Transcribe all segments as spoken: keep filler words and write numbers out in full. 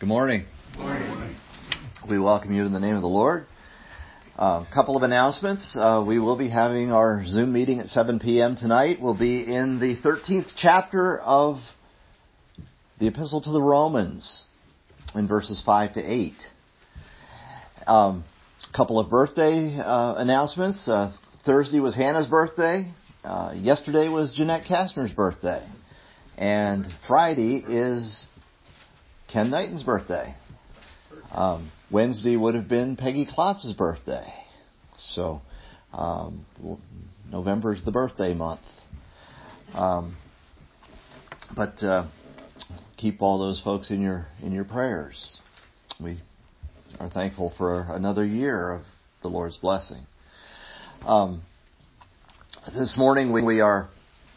morning. Good morning. We welcome you in the name of the Lord. A uh, couple of announcements. Uh, we will be having our Zoom meeting at seven p.m. tonight. We'll be in the thirteenth chapter of the Epistle to the Romans in verses five to eight. A um, couple of birthday uh, announcements. Uh, Thursday was Hannah's birthday. Uh, yesterday was Jeanette Kastner's birthday. And Friday is Ken Knighton's birthday. Um, Wednesday would have been Peggy Klotz's birthday. So, um, November is the birthday month. Um, but uh, keep all those folks in your in your prayers. We are thankful for another year of the Lord's blessing. Um, this morning we, we are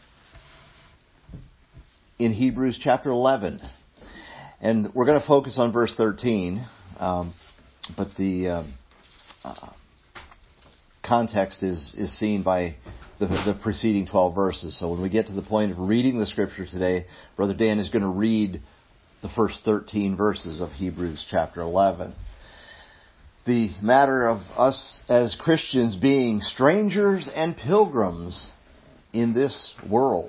in Hebrews chapter eleven. And we're going to focus on verse thirteen, um, but the uh, uh, context is, is seen by the, the preceding twelve verses. So when we get to the point of reading the Scripture today, Brother Dan is going to read the first thirteen verses of Hebrews chapter eleven. The matter of us as Christians being strangers and pilgrims in this world.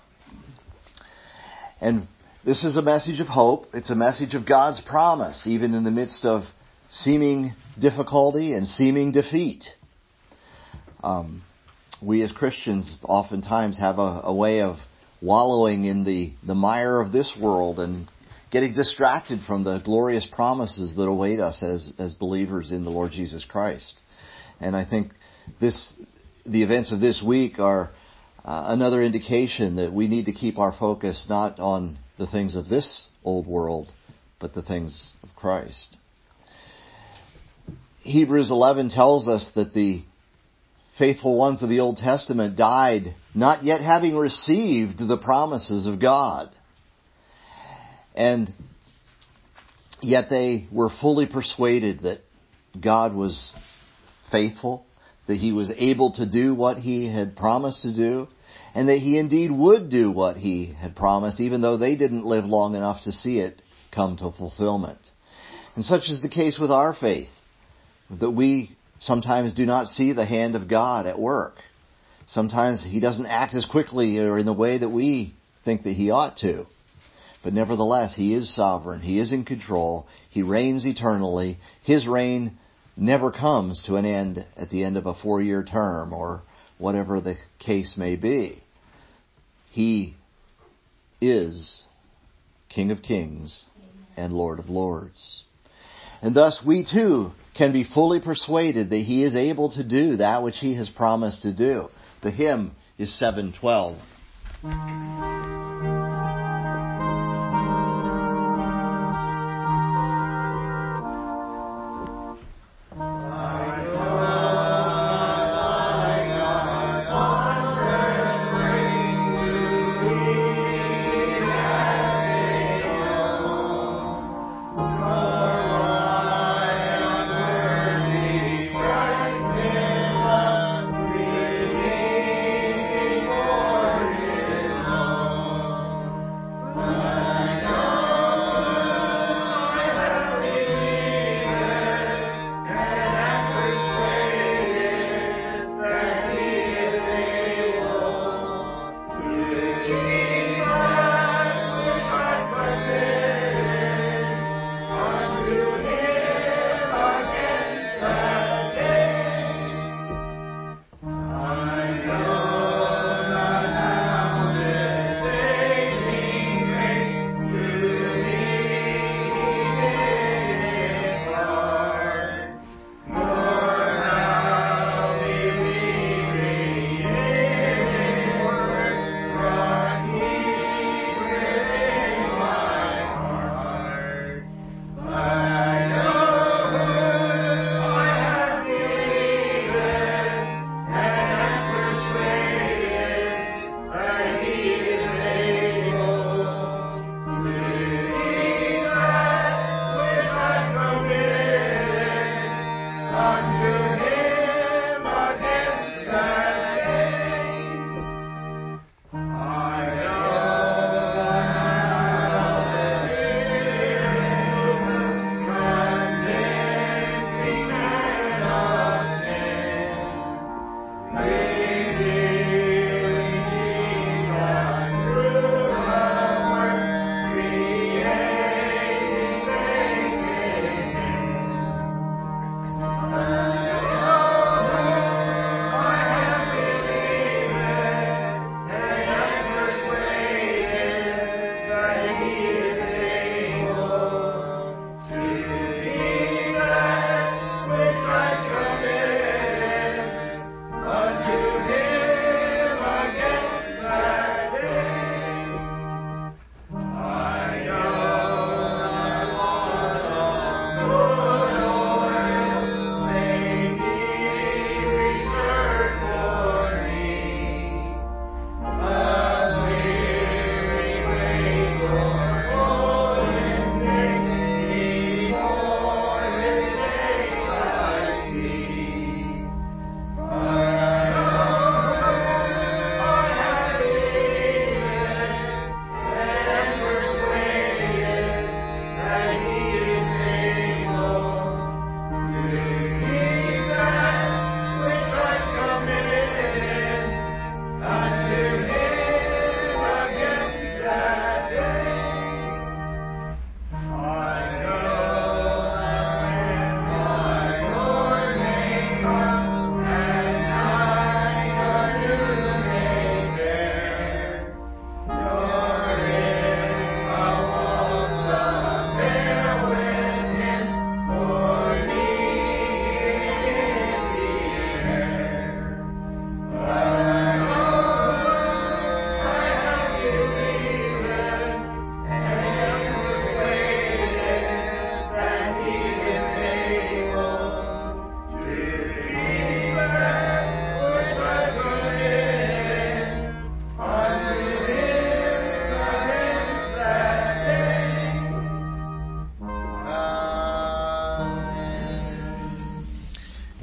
And this is a message of hope. It's a message of God's promise, even in the midst of seeming difficulty and seeming defeat. Um, we as Christians oftentimes have a, a way of wallowing in the, the mire of this world and getting distracted from the glorious promises that await us as, as believers in the Lord Jesus Christ. And I think this, the events of this week are uh, another indication that we need to keep our focus not on the things of this old world, but the things of Christ. Hebrews eleven tells us that the faithful ones of the Old Testament died not yet having received the promises of God. And yet they were fully persuaded that God was faithful, that He was able to do what He had promised to do, and that He indeed would do what He had promised, even though they didn't live long enough to see it come to fulfillment. And such is the case with our faith, that we sometimes do not see the hand of God at work. Sometimes He doesn't act as quickly or in the way that we think that He ought to. But nevertheless, He is sovereign. He is in control. He reigns eternally. His reign never comes to an end at the end of a four-year term or whatever the case may be. He is King of Kings and Lord of Lords. And thus we too can be fully persuaded that He is able to do that which He has promised to do. The hymn is seven twelve.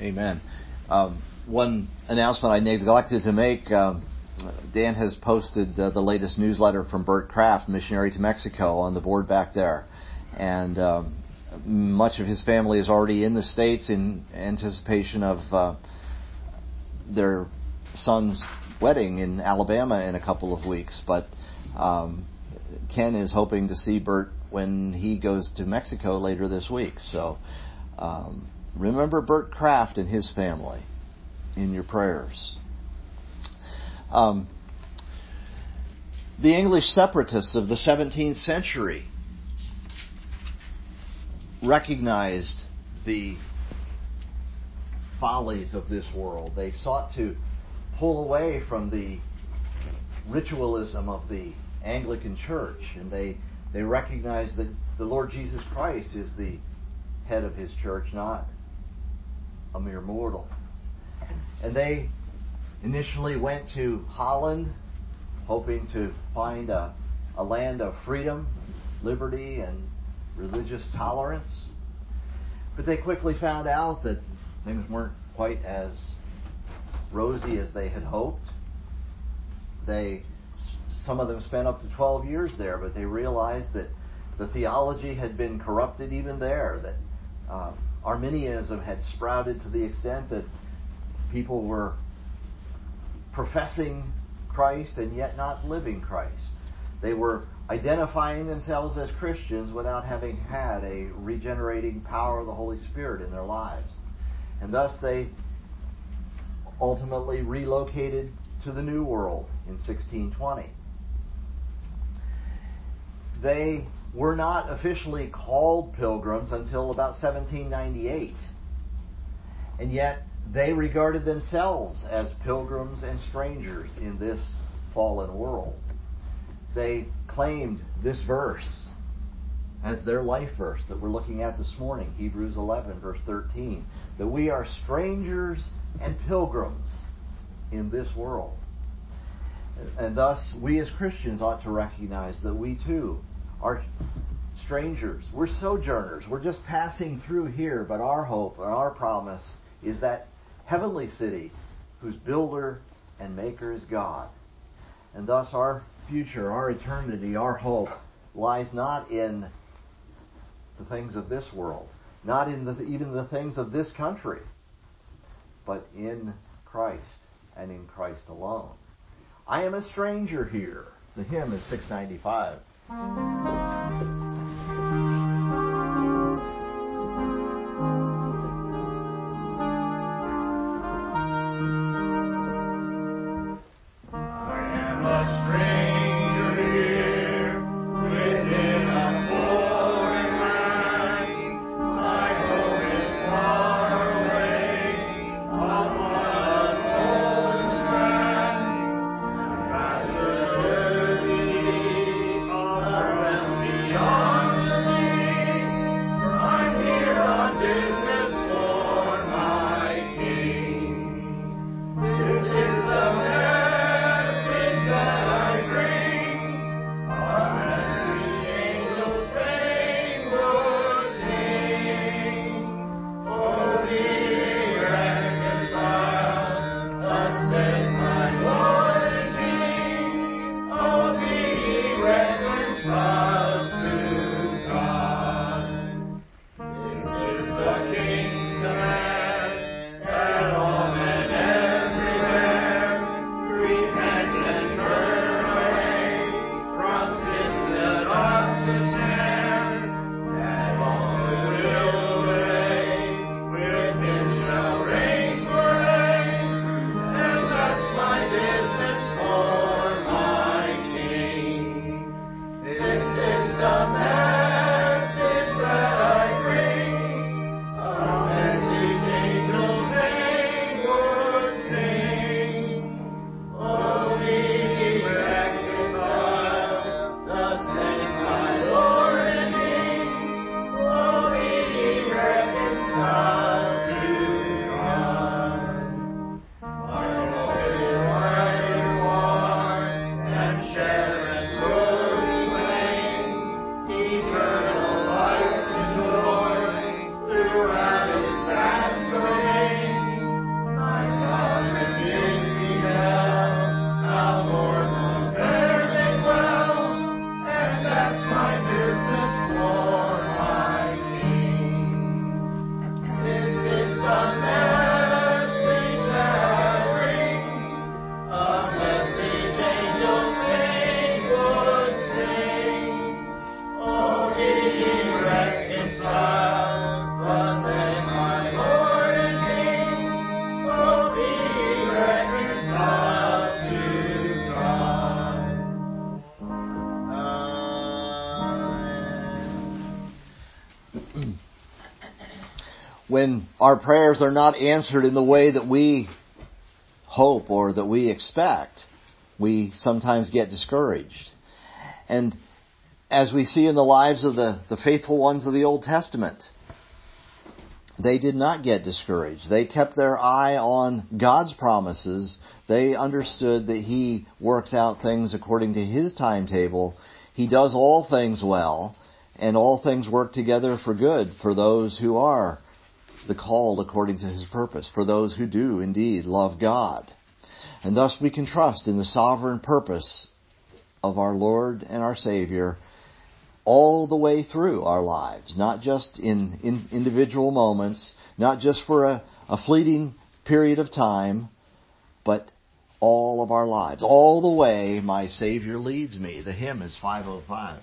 Amen. Um, one announcement I neglected to make, um, Dan has posted uh, the latest newsletter from Bert Kraft, missionary to Mexico, on the board back there. And um, much of his family is already in the States in anticipation of uh, their son's wedding in Alabama in a couple of weeks. But um, Ken is hoping to see Bert when he goes to Mexico later this week. So um, remember Bert Kraft and his family in your prayers. Um, the English separatists of the seventeenth century recognized the follies of this world. They sought to pull away from the ritualism of the Anglican Church, and they, they recognized that the Lord Jesus Christ is the head of His church, not a mere mortal. And they initially went to Holland, hoping to find a, a land of freedom, liberty, and religious tolerance. But they quickly found out that things weren't quite as rosy as they had hoped. They, some of them spent up to twelve years there, but they realized that the theology had been corrupted even there, that uh, Arminianism had sprouted to the extent that people were professing Christ and yet not living Christ. They were identifying themselves as Christians without having had a regenerating power of the Holy Spirit in their lives. And thus they ultimately relocated to the New World in sixteen twenty. They were not officially called pilgrims until about seventeen ninety-eight. And yet they regarded themselves as pilgrims and strangers in this fallen world. They claimed this verse as their life verse that we're looking at this morning, Hebrews eleven, verse thirteen, that we are strangers and pilgrims in this world. And thus, we as Christians ought to recognize that we too are strangers. We're sojourners. We're just passing through here, but our hope and our promise is that heavenly city whose builder and maker is God. And thus our future, our eternity, our hope lies not in the things of this world, not in the, even the things of this country, but in Christ and in Christ alone. I am a stranger here. The hymn is six ninety-five. Beyond when our prayers are not answered in the way that we hope or that we expect, we sometimes get discouraged. And as we see in the lives of the, the faithful ones of the Old Testament, they did not get discouraged. They kept their eye on God's promises. They understood that He works out things according to His timetable. He does all things well, and all things work together for good for those who are the called according to His purpose, for those who do indeed love God. And thus we can trust in the sovereign purpose of our Lord and our Savior all the way through our lives, not just in, in individual moments, not just for a, a fleeting period of time, but all of our lives. All the way my Savior leads me. The hymn is five oh five.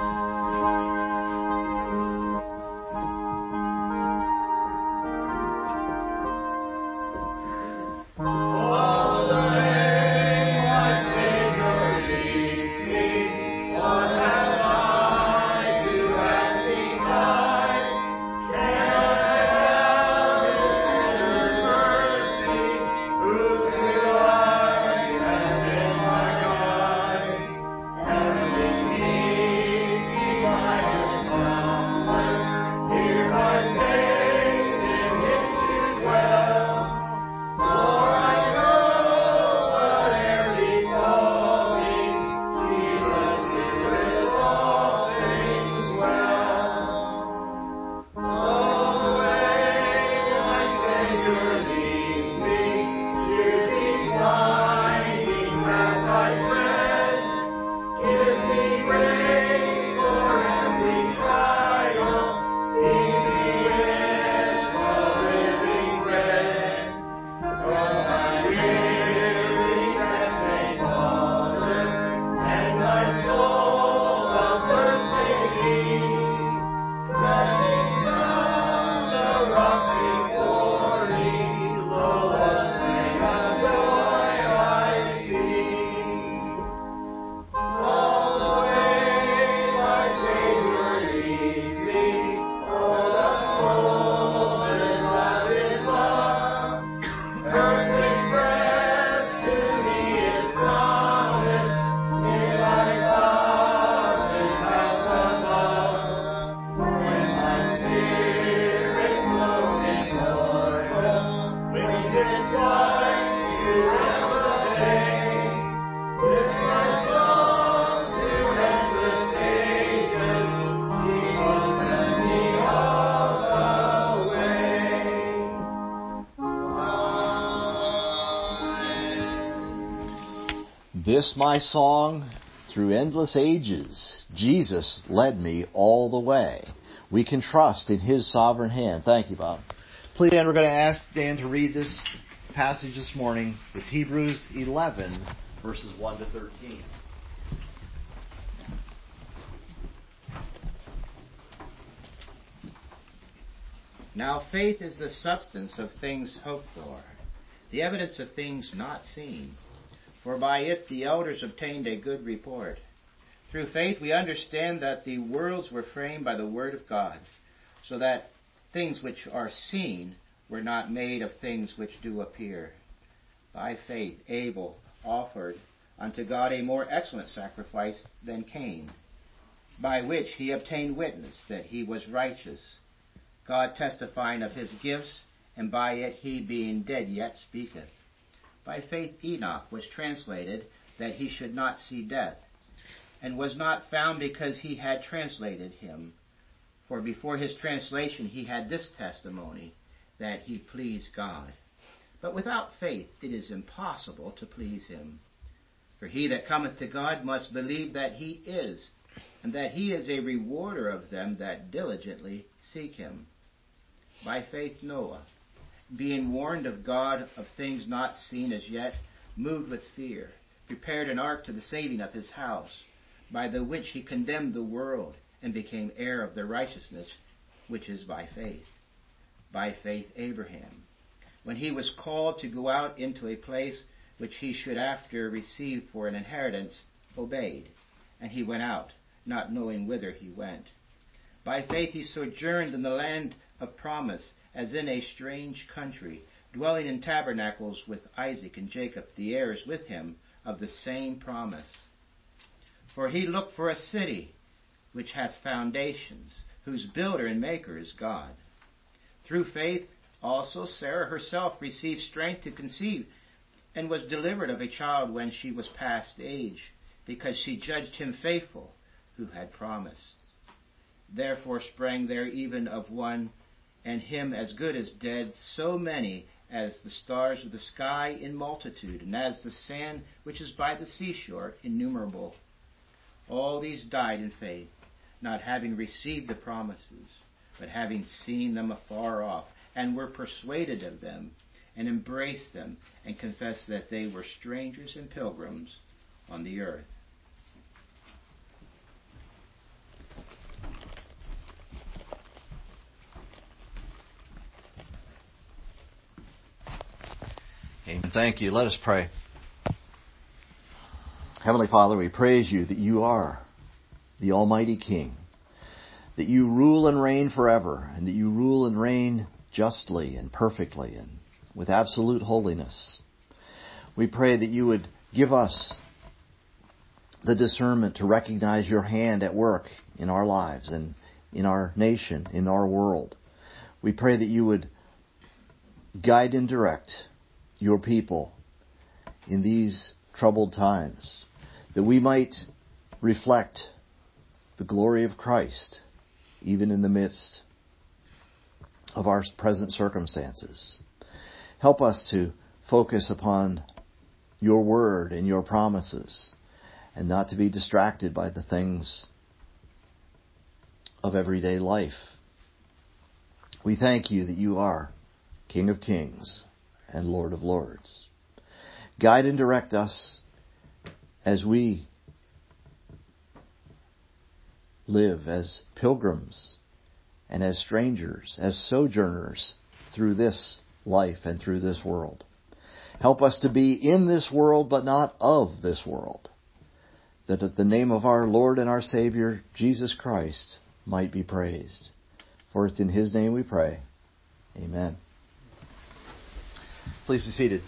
This my song through endless ages, Jesus led me all the way. We can trust in His sovereign hand. Thank you, Bob. Please, Dan, we're going to ask Dan to read this passage this morning. It's Hebrews eleven, verses one to thirteen. Now faith is the substance of things hoped for, the evidence of things not seen. For by it the elders obtained a good report. Through faith we understand that the worlds were framed by the word of God, so that things which are seen were not made of things which do appear. By faith Abel offered unto God a more excellent sacrifice than Cain, by which he obtained witness that he was righteous, God testifying of his gifts, and by it he being dead yet speaketh. By faith Enoch was translated that he should not see death, and was not found because he had translated him. For before his translation he had this testimony, that he pleased God. But without faith it is impossible to please Him. For he that cometh to God must believe that He is, and that He is a rewarder of them that diligently seek Him. By faith Noah, being warned of God of things not seen as yet, moved with fear, prepared an ark to the saving of his house, by the which he condemned the world, and became heir of the righteousness which is by faith. By faith Abraham, when he was called to go out into a place which he should after receive for an inheritance, obeyed, and he went out, not knowing whither he went. By faith he sojourned in the land of promise, as in a strange country, dwelling in tabernacles with Isaac and Jacob, the heirs with him of the same promise. For he looked for a city which hath foundations, whose builder and maker is God. Through faith also Sarah herself received strength to conceive, and was delivered of a child when she was past age, because she judged him faithful who had promised. Therefore sprang there even of one, and him as good as dead, so many as the stars of the sky in multitude, and as the sand which is by the seashore innumerable. All these died in faith, not having received the promises, but having seen them afar off, and were persuaded of them, and embraced them, and confessed that they were strangers and pilgrims on the earth. Amen. Thank you. Let us pray. Heavenly Father, we praise you that you are the Almighty King, that you rule and reign forever, and that you rule and reign justly and perfectly and with absolute holiness. We pray that you would give us the discernment to recognize your hand at work in our lives and in our nation, in our world. We pray that you would guide and direct your people in these troubled times, that we might reflect the glory of Christ even in the midst of our present circumstances. Help us to focus upon your word and your promises, and not to be distracted by the things of everyday life. We thank you that you are King of Kings and Lord of Lords. Guide and direct us as we live as pilgrims and as strangers, as sojourners through this life and through this world. Help us to be in this world, but not of this world, that at the name of our Lord and our Savior, Jesus Christ, might be praised. For it's in His name we pray. Amen. Please be seated.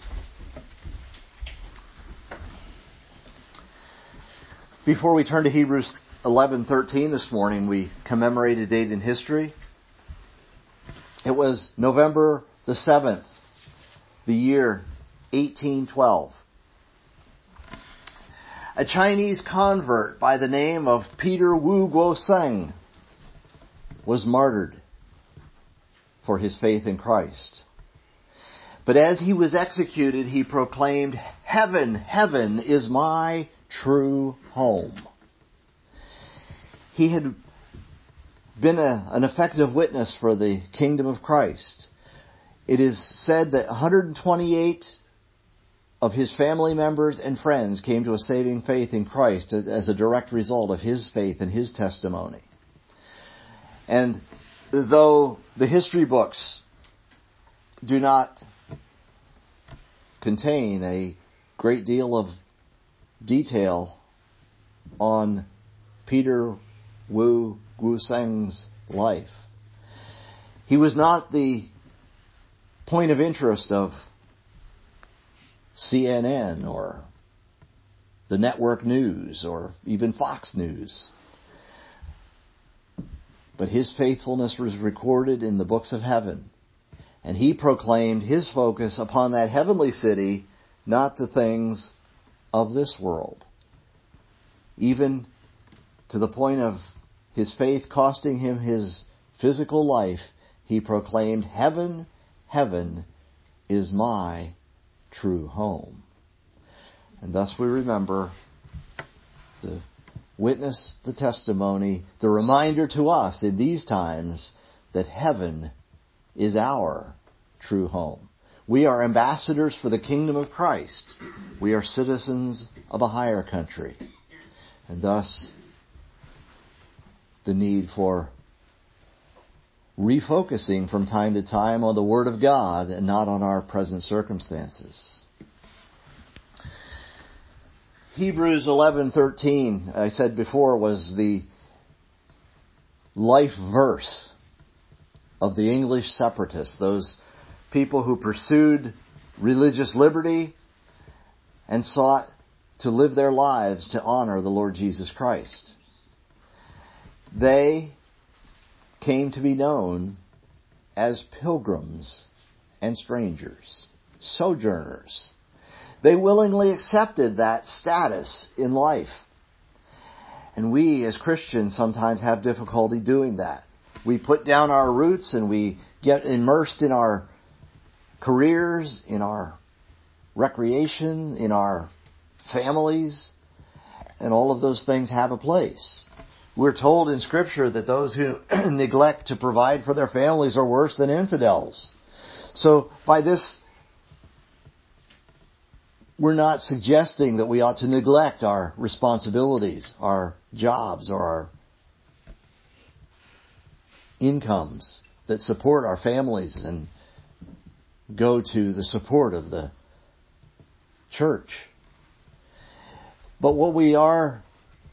Before we turn to Hebrews eleven thirteen this morning, we commemorate a date in history. It was November the seventh, the year eighteen twelve. A Chinese convert by the name of Peter Wu Guoseng was martyred for his faith in Christ. But as he was executed, he proclaimed, "Heaven, heaven is my true home." He had been a, an effective witness for the kingdom of Christ. It is said that one hundred twenty-eight of his family members and friends came to a saving faith in Christ as a direct result of his faith and his testimony. And though the history books do not contain a great deal of detail on Peter Wu Guoseng's life, he was not the point of interest of C N N or the network news or even Fox News. But his faithfulness was recorded in the books of heaven. And he proclaimed his focus upon that heavenly city, not the things of this world. Even to the point of his faith costing him his physical life, he proclaimed, "Heaven, heaven is my true home." And thus we remember the witness, the testimony, the reminder to us in these times that heaven is our true home. We are ambassadors for the kingdom of Christ. We are citizens of a higher country. And thus, the need for refocusing from time to time on the Word of God and not on our present circumstances. Hebrews eleven thirteen, I said before, was the life verse of the English separatists, those people who pursued religious liberty and sought to live their lives to honor the Lord Jesus Christ. They came to be known as pilgrims and strangers, sojourners. They willingly accepted that status in life. And we as Christians sometimes have difficulty doing that. We put down our roots and we get immersed in our careers, in our recreation, in our families, and all of those things have a place. We're told in Scripture that those who neglect to provide for their families are worse than infidels. So by this, we're not suggesting that we ought to neglect our responsibilities, our jobs, or our incomes that support our families and go to the support of the church. But what we are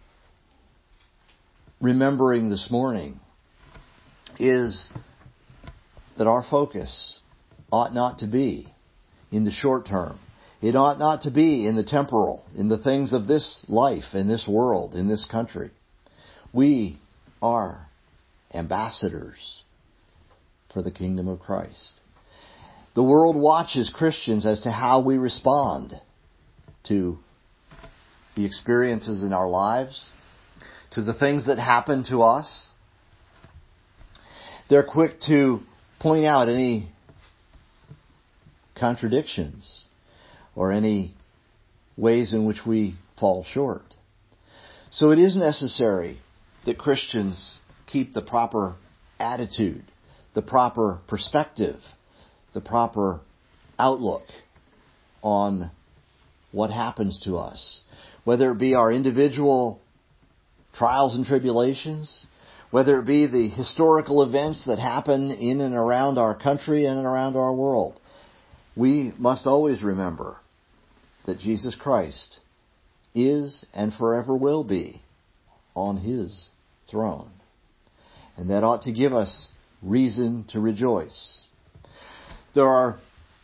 remembering this morning is that our focus ought not to be in the short term. It ought not to be in the temporal, in the things of this life, in this world, in this country. We are ambassadors for the kingdom of Christ. The world watches Christians as to how we respond to the experiences in our lives, to the things that happen to us. They're quick to point out any contradictions or any ways in which we fall short. So it is necessary that Christians keep the proper attitude, the proper perspective, the proper outlook on what happens to us, whether it be our individual trials and tribulations, whether it be the historical events that happen in and around our country and around our world. We must always remember that Jesus Christ is and forever will be on His throne. And that ought to give us reason to rejoice. There are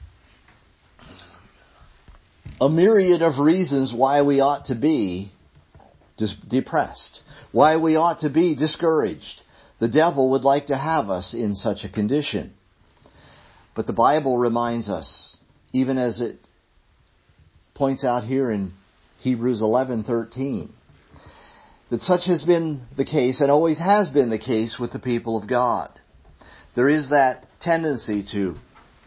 a myriad of reasons why we ought to be dis- depressed, why we ought to be discouraged. The devil would like to have us in such a condition. But the Bible reminds us, even as it points out here in Hebrews eleven thirteen, that such has been the case and always has been the case with the people of God. There is that tendency to,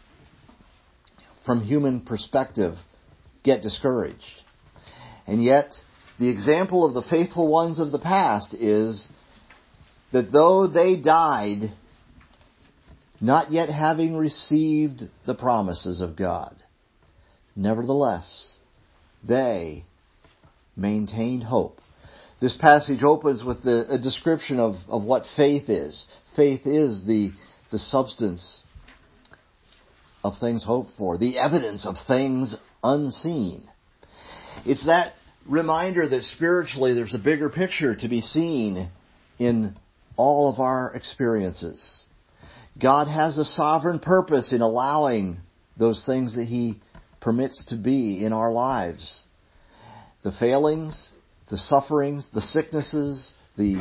from human perspective, get discouraged. And yet, the example of the faithful ones of the past is that though they died not yet having received the promises of God, nevertheless, they maintained hope. This passage opens with the, a description of, of what faith is. Faith is the, the substance of things hoped for, the evidence of things unseen. It's that reminder that spiritually there's a bigger picture to be seen in all of our experiences. God has a sovereign purpose in allowing those things that He permits to be in our lives. The failings, the sufferings, the sicknesses, the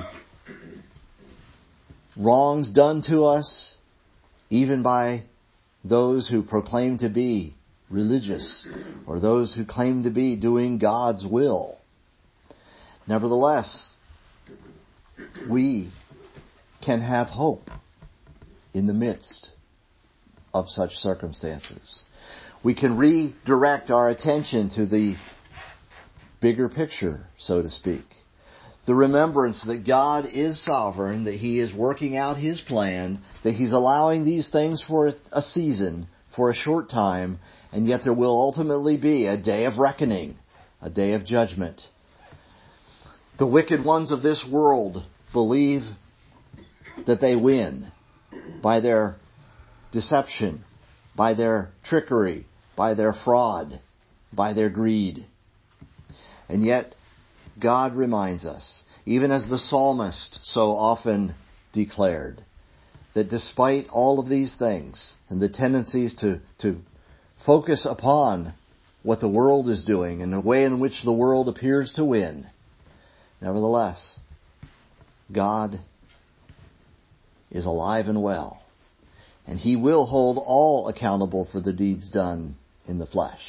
wrongs done to us, even by those who proclaim to be religious or those who claim to be doing God's will. Nevertheless, we can have hope in the midst of such circumstances. We can redirect our attention to the bigger picture, so to speak. The remembrance that God is sovereign, that He is working out His plan, that He's allowing these things for a season, for a short time, and yet there will ultimately be a day of reckoning, a day of judgment. The wicked ones of this world believe that they win by their deception, by their trickery, by their fraud, by their greed. And yet, God reminds us, even as the psalmist so often declared, that despite all of these things and the tendencies to, to focus upon what the world is doing and the way in which the world appears to win, nevertheless, God is alive and well, and He will hold all accountable for the deeds done in the flesh.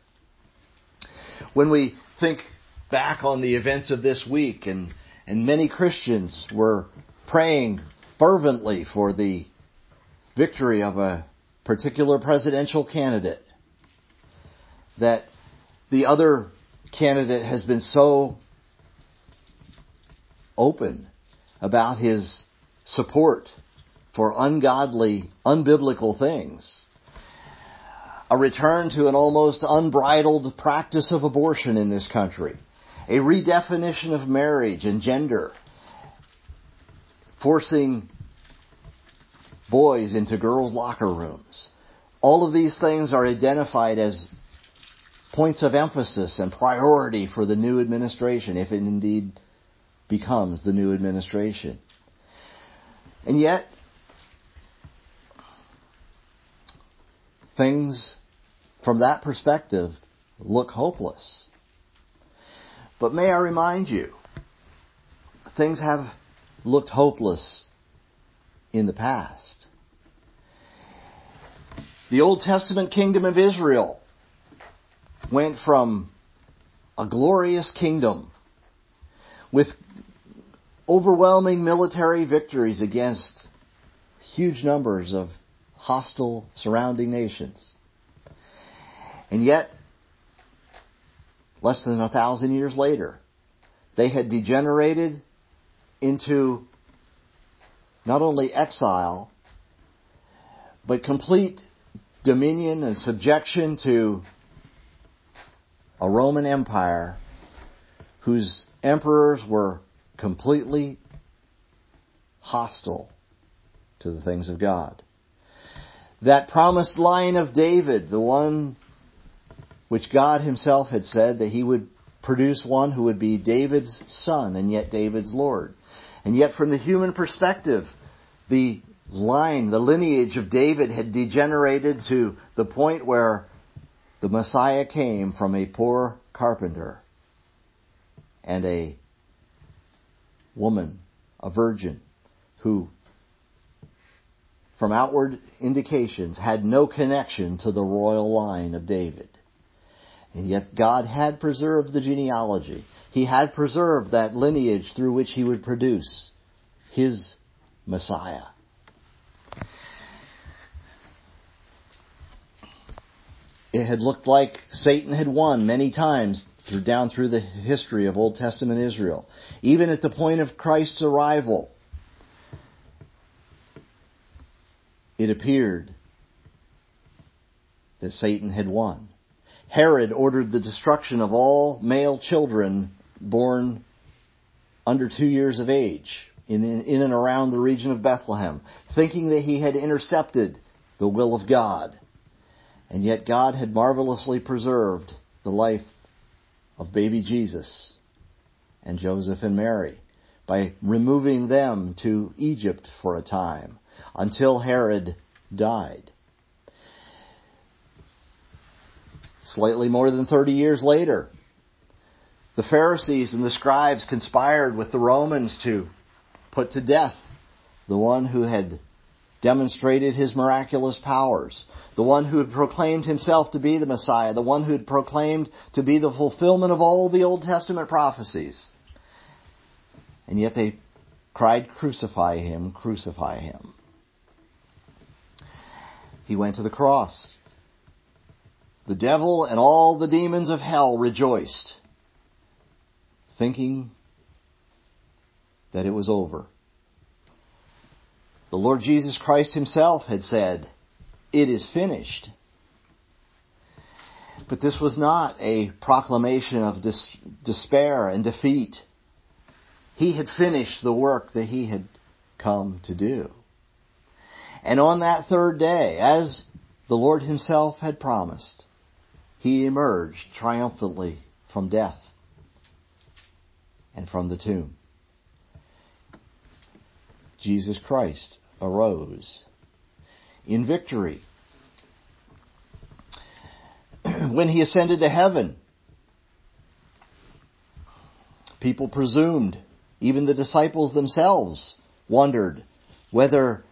When we think back on the events of this week, and, and many Christians were praying fervently for the victory of a particular presidential candidate, that the other candidate has been so open about his support for ungodly, unbiblical things. A return to an almost unbridled practice of abortion in this country. A redefinition of marriage and gender. Forcing boys into girls' locker rooms. All of these things are identified as points of emphasis and priority for the new administration, if it indeed becomes the new administration. And yet, things from that perspective look hopeless. But may I remind you, things have looked hopeless in the past. The Old Testament kingdom of Israel went from a glorious kingdom with overwhelming military victories against huge numbers of hostile surrounding nations. And yet, less than a thousand years later, they had degenerated into not only exile, but complete dominion and subjection to a Roman Empire whose emperors were completely hostile to the things of God. That promised line of David, the one which God Himself had said that He would produce one who would be David's son and yet David's Lord. And yet from the human perspective, the line, the lineage of David had degenerated to the point where the Messiah came from a poor carpenter and a woman, a virgin, who from outward indications had no connection to the royal line of David. And yet God had preserved the genealogy. He had preserved that lineage through which He would produce His Messiah. It had looked like Satan had won many times through, down through the history of Old Testament Israel. Even at the point of Christ's arrival, it appeared that Satan had won. Herod ordered the destruction of all male children born under two years of age in, in and around the region of Bethlehem, thinking that he had intercepted the will of God. And yet God had marvelously preserved the life of baby Jesus and Joseph and Mary by removing them to Egypt for a time until Herod died. Slightly more than thirty years later, the Pharisees and the scribes conspired with the Romans to put to death the one who had demonstrated His miraculous powers, the one who had proclaimed Himself to be the Messiah, the one who had proclaimed to be the fulfillment of all the Old Testament prophecies. And yet they cried, "Crucify Him, crucify Him." He went to the cross. The devil and all the demons of hell rejoiced, thinking that it was over. The Lord Jesus Christ Himself had said, "It is finished." But this was not a proclamation of dis- despair and defeat. He had finished the work that He had come to do. And on that third day, as the Lord Himself had promised, He emerged triumphantly from death and from the tomb. Jesus Christ arose in victory. When he ascended to heaven, people presumed, even the disciples themselves wondered whether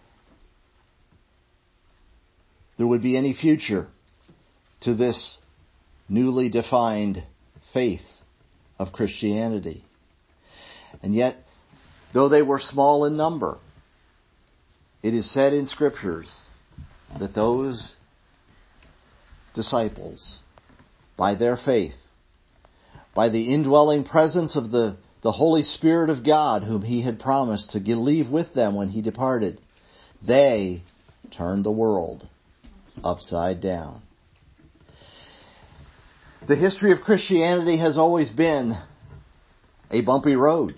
there would be any future to this newly defined faith of Christianity. And yet, though they were small in number, it is said in Scriptures that those disciples, by their faith, by the indwelling presence of the, the Holy Spirit of God, whom He had promised to leave with them when He departed, they turned the world upside down. The history of Christianity has always been a bumpy road.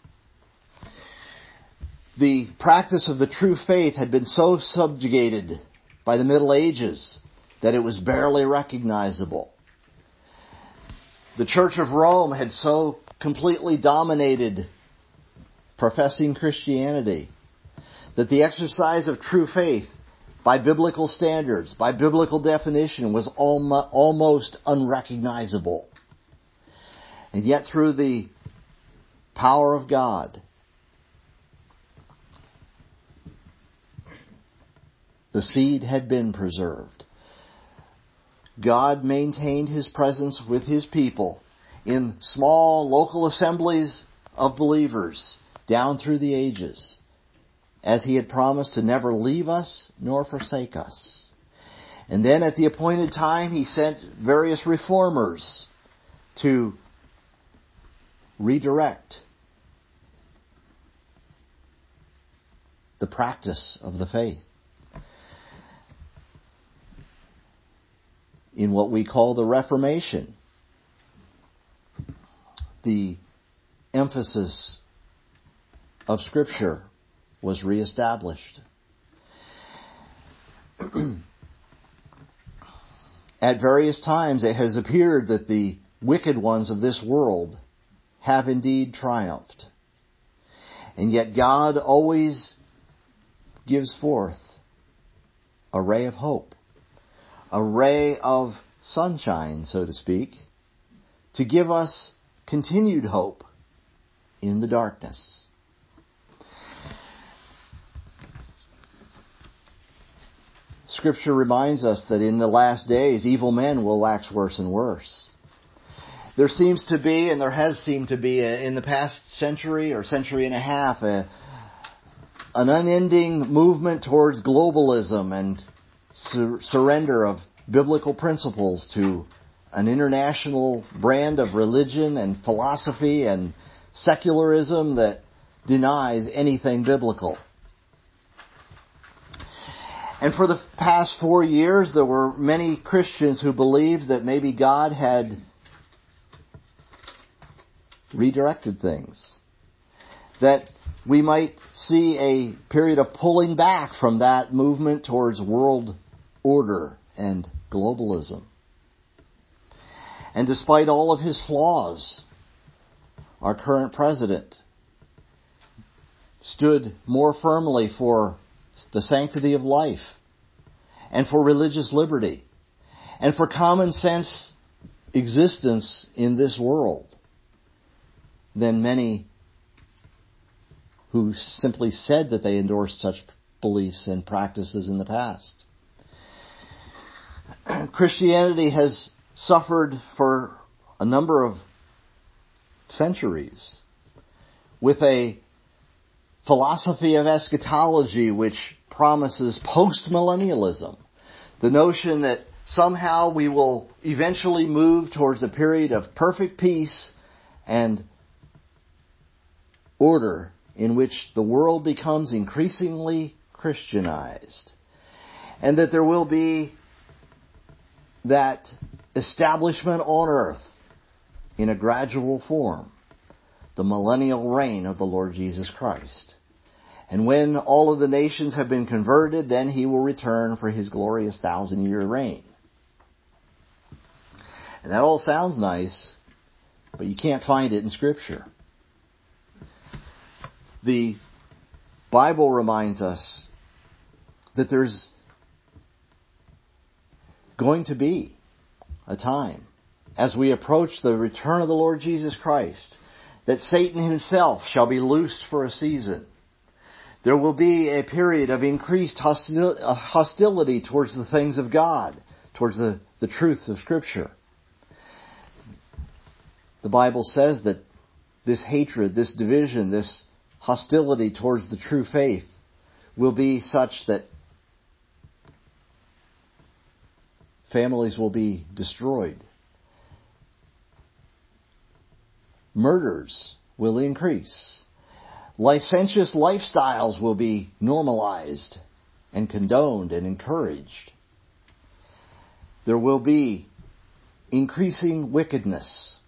The practice of the true faith had been so subjugated by the Middle Ages that it was barely recognizable. The Church of Rome had so completely dominated professing Christianity that the exercise of true faith by biblical standards, by biblical definition, was almost unrecognizable. And yet through the power of God, the seed had been preserved. God maintained His presence with His people in small local assemblies of believers down through the ages, as He had promised to never leave us nor forsake us. And then at the appointed time, He sent various reformers to redirect the practice of the faith in what we call the Reformation. The emphasis of Scripture was reestablished. At various times it has appeared that the wicked ones of this world have indeed triumphed. And yet God always gives forth a ray of hope, a ray of sunshine, so to speak, to give us continued hope in the darkness. Scripture reminds us that in the last days, evil men will wax worse and worse. There seems to be, and there has seemed to be, in the past century or century and a half, a, an unending movement towards globalism and sur- surrender of biblical principles to an international brand of religion and philosophy and secularism that denies anything biblical. And for the past four years, there were many Christians who believed that maybe God had redirected things. That we might see a period of pulling back from that movement towards world order and globalism. And despite all of his flaws, our current president stood more firmly for the sanctity of life, and for religious liberty, and for common sense existence in this world than many who simply said that they endorsed such beliefs and practices in the past. Christianity has suffered for a number of centuries with a philosophy of eschatology which promises post-millennialism. The notion that somehow we will eventually move towards a period of perfect peace and order in which the world becomes increasingly Christianized. And that there will be that establishment on earth in a gradual form, the millennial reign of the Lord Jesus Christ. And when all of the nations have been converted, then He will return for His glorious thousand-year reign. And that all sounds nice, but you can't find it in Scripture. The Bible reminds us that there's going to be a time as we approach the return of the Lord Jesus Christ that Satan himself shall be loosed for a season. There will be a period of increased hostil- hostility towards the things of God, towards the, the truth of Scripture. The Bible says that this hatred, this division, this hostility towards the true faith will be such that families will be destroyed. Murders will increase. Licentious lifestyles will be normalized and condoned and encouraged. There will be increasing wickedness.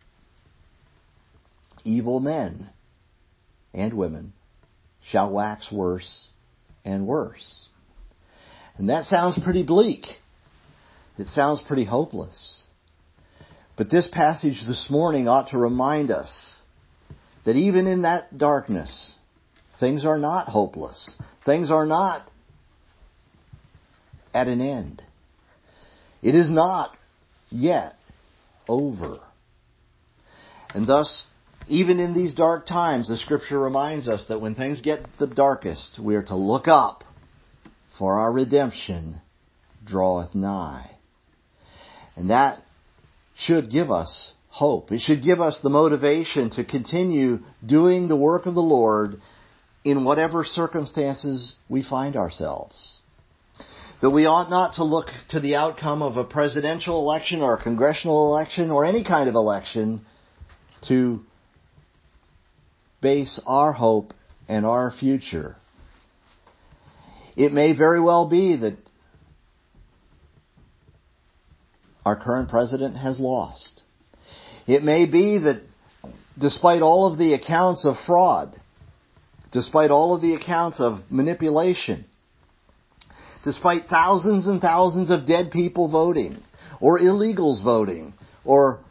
Evil men and women shall wax worse and worse. And that sounds pretty bleak. It sounds pretty hopeless. But this passage this morning ought to remind us that even in that darkness, things are not hopeless. Things are not at an end. It is not yet over. And thus, even in these dark times, the Scripture reminds us that when things get the darkest, we are to look up, for our redemption draweth nigh. And that should give us hope. It should give us the motivation to continue doing the work of the Lord in whatever circumstances we find ourselves. That we ought not to look to the outcome of a presidential election or a congressional election or any kind of election to base our hope and our future. It may very well be that our current president has lost. It may be that despite all of the accounts of fraud, despite all of the accounts of manipulation, despite thousands and thousands of dead people voting, or illegals voting, or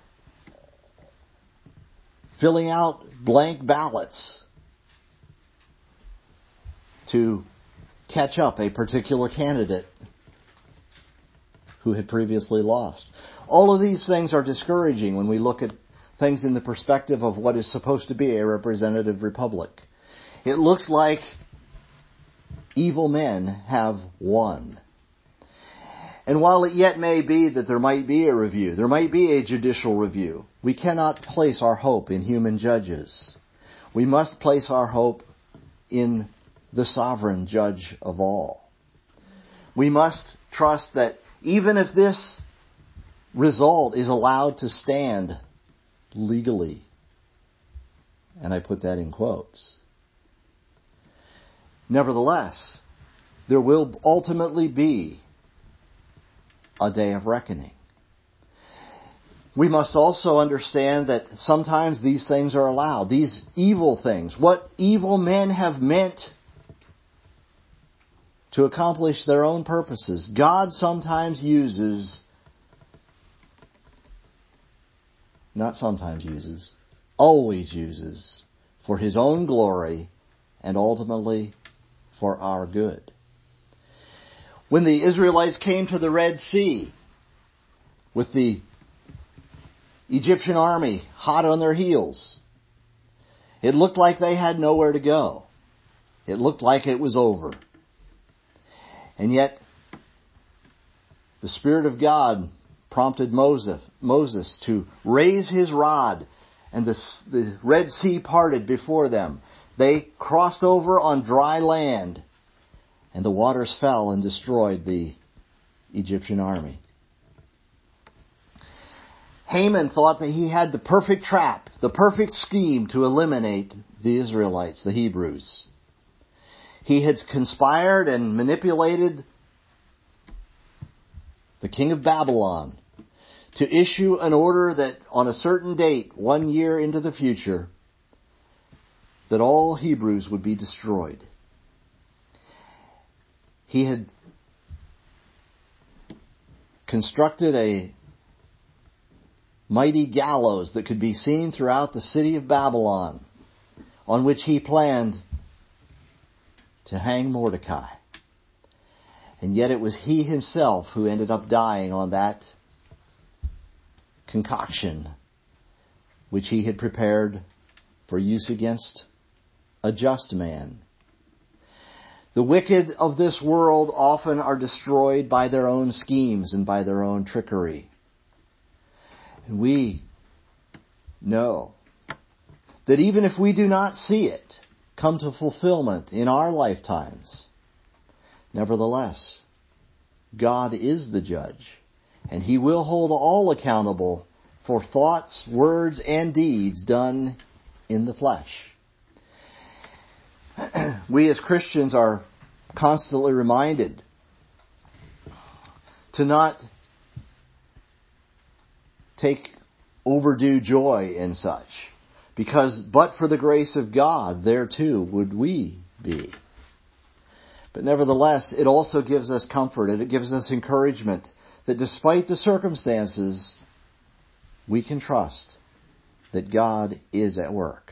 filling out blank ballots to catch up a particular candidate who had previously lost. All of these things are discouraging when we look at things in the perspective of what is supposed to be a representative republic. It looks like evil men have won. And while it yet may be that there might be a review, there might be a judicial review, we cannot place our hope in human judges. We must place our hope in the sovereign judge of all. We must trust that even if this result is allowed to stand legally, and I put that in quotes, nevertheless, there will ultimately be a day of reckoning. We must also understand that sometimes these things are allowed, these evil things, what evil men have meant to accomplish their own purposes. God sometimes uses, not sometimes uses, always uses for His own glory and ultimately for our good. When the Israelites came to the Red Sea with the Egyptian army hot on their heels, it looked like they had nowhere to go. It looked like it was over. And yet, the Spirit of God prompted Moses, Moses to raise his rod, and the, the Red Sea parted before them. They crossed over on dry land, and the waters fell and destroyed the Egyptian army. Haman thought that he had the perfect trap, the perfect scheme to eliminate the Israelites, the Hebrews. He had conspired and manipulated the king of Babylon to issue an order that on a certain date, one year into the future, that all Hebrews would be destroyed. He had constructed a mighty gallows that could be seen throughout the city of Babylon, on which he planned to hang Mordecai. And yet it was he himself who ended up dying on that concoction which he had prepared for use against a just man. The wicked of this world often are destroyed by their own schemes and by their own trickery. And we know that even if we do not see it come to fulfillment in our lifetimes, nevertheless, God is the judge, and He will hold all accountable for thoughts, words, and deeds done in the flesh. We as Christians are constantly reminded to not take overdue joy in such, because but for the grace of God, there too would we be. But nevertheless, it also gives us comfort and it gives us encouragement that despite the circumstances, we can trust that God is at work.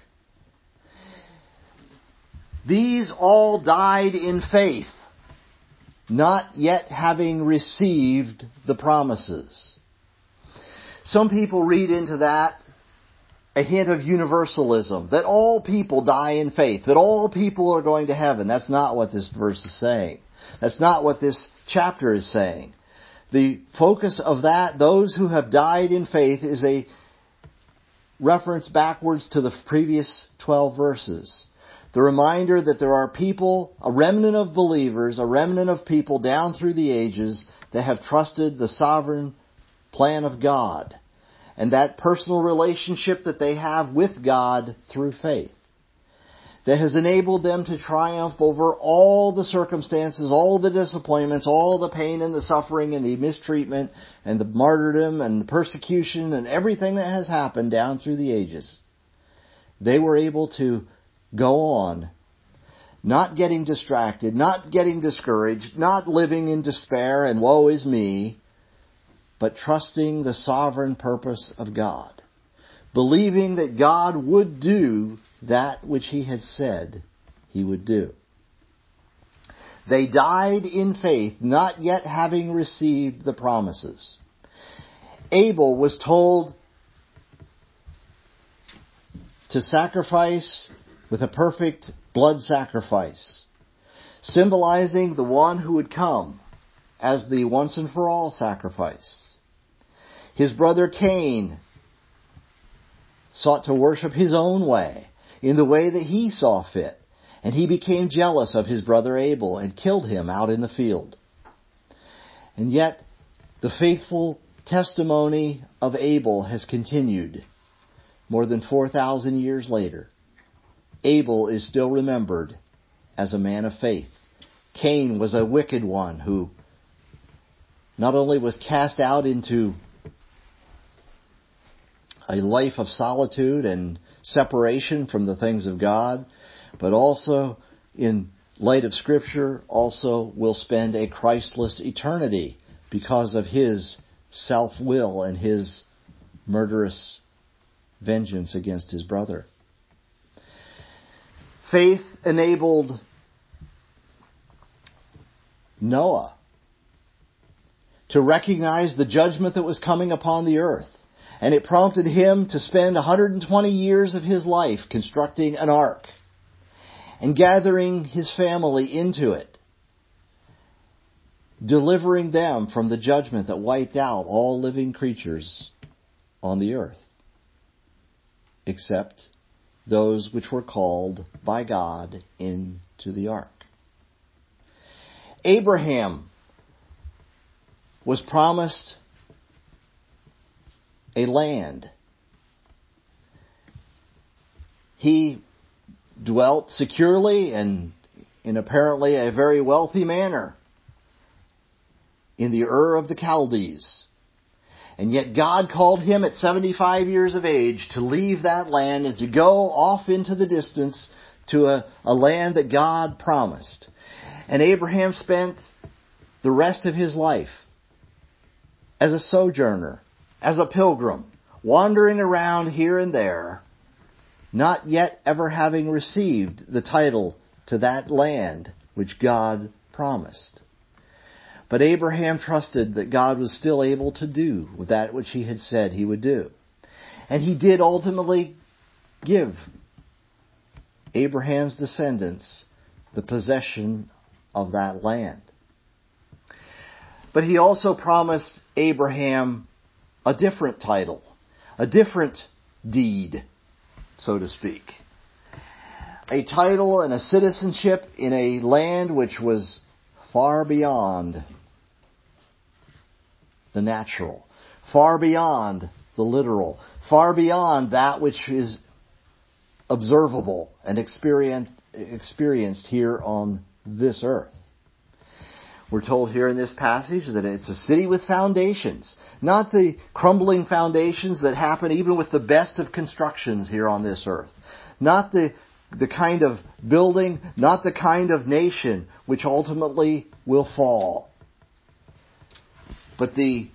These all died in faith, not yet having received the promises. Some people read into that a hint of universalism, that all people die in faith, that all people are going to heaven. That's not what this verse is saying. That's not what this chapter is saying. The focus of that, those who have died in faith, is a reference backwards to the previous twelve verses. The reminder that there are people, a remnant of believers, a remnant of people down through the ages that have trusted the sovereign plan of God, and that personal relationship that they have with God through faith, that has enabled them to triumph over all the circumstances, all the disappointments, all the pain and the suffering and the mistreatment and the martyrdom and the persecution and everything that has happened down through the ages. They were able to go on, not getting distracted, not getting discouraged, not living in despair and woe is me, but trusting the sovereign purpose of God, believing that God would do that which He had said He would do. They died in faith, not yet having received the promises. Abel was told to sacrifice with a perfect blood sacrifice, symbolizing the one who would come as the once and for all sacrifice. His brother Cain sought to worship his own way, in the way that he saw fit, and he became jealous of his brother Abel and killed him out in the field. And yet, the faithful testimony of Abel has continued more than four thousand years later. Abel is still remembered as a man of faith. Cain was a wicked one who not only was cast out into a life of solitude and separation from the things of God, but also, in light of Scripture, also will spend a Christless eternity because of his self-will and his murderous vengeance against his brother. Faith enabled Noah to recognize the judgment that was coming upon the earth. And it prompted him to spend one hundred twenty years of his life constructing an ark and gathering his family into it, delivering them from the judgment that wiped out all living creatures on the earth, except those which were called by God into the ark. Abraham was promised a land. He dwelt securely and in apparently a very wealthy manner in the Ur of the Chaldees. And yet God called him at seventy-five years of age to leave that land and to go off into the distance to a, a land that God promised. And Abraham spent the rest of his life as a sojourner, as a pilgrim, wandering around here and there, not yet ever having received the title to that land which God promised. But Abraham trusted that God was still able to do that which he had said he would do. And he did ultimately give Abraham's descendants the possession of that land. But he also promised Abraham a different title, a different deed, so to speak. A title and a citizenship in a land which was far beyond the natural, far beyond the literal, far beyond that which is observable and experienced here on this earth. We're told here in this passage that it's a city with foundations, not the crumbling foundations that happen even with the best of constructions here on this earth. Not the, the kind of building, not the kind of nation which ultimately will fall. But the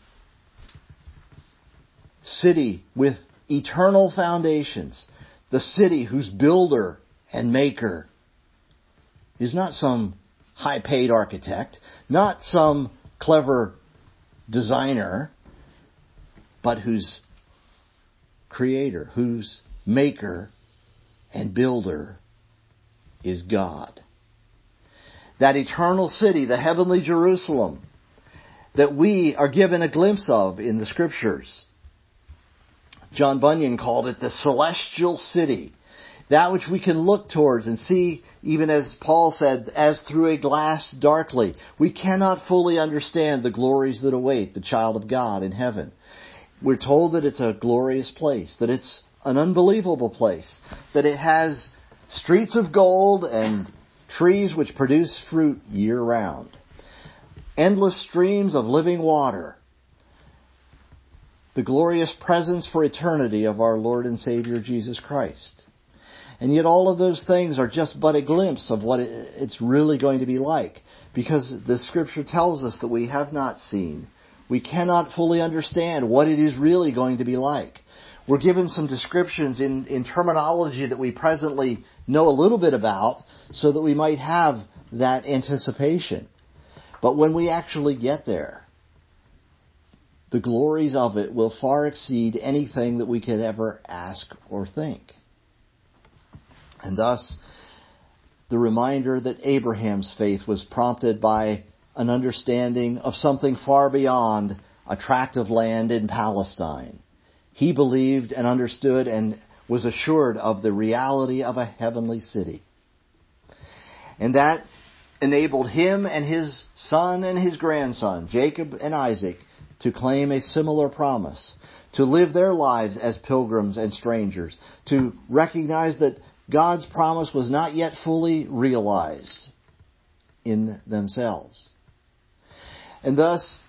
city with eternal foundations, the city whose builder and maker is not some high-paid architect, not some clever designer, but whose creator, whose maker and builder is God. That eternal city, the heavenly Jerusalem, that we are given a glimpse of in the Scriptures. John Bunyan called it the celestial city. That which we can look towards and see, even as Paul said, as through a glass darkly. We cannot fully understand the glories that await the child of God in heaven. We're told that it's a glorious place, that it's an unbelievable place, that it has streets of gold and trees which produce fruit year-round. Endless streams of living water. The glorious presence for eternity of our Lord and Savior Jesus Christ. And yet all of those things are just but a glimpse of what it's really going to be like. Because the Scripture tells us that we have not seen. We cannot fully understand what it is really going to be like. We're given some descriptions in, in terminology that we presently know a little bit about so that we might have that anticipation. But when we actually get there, the glories of it will far exceed anything that we could ever ask or think. And thus, the reminder that Abraham's faith was prompted by an understanding of something far beyond a tract of land in Palestine. He believed and understood and was assured of the reality of a heavenly city. And that enabled him and his son and his grandson, Jacob and Isaac, to claim a similar promise, to live their lives as pilgrims and strangers, to recognize that God's promise was not yet fully realized in themselves. And thus,